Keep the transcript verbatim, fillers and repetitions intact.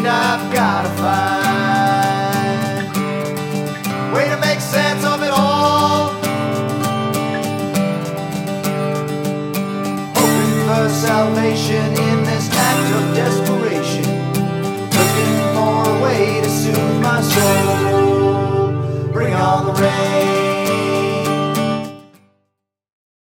mind I've gotta find. Way to make sense of it all. Hoping for salvation in this act of desperation.